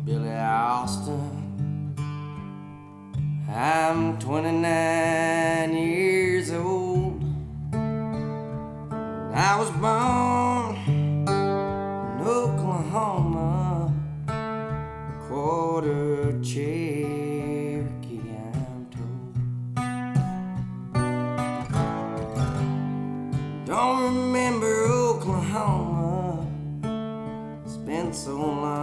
Billy Austin. I'm 29 years old. I was born in Oklahoma, quarter Cherokee, I'm told. Don't remember Oklahoma, it's been so long.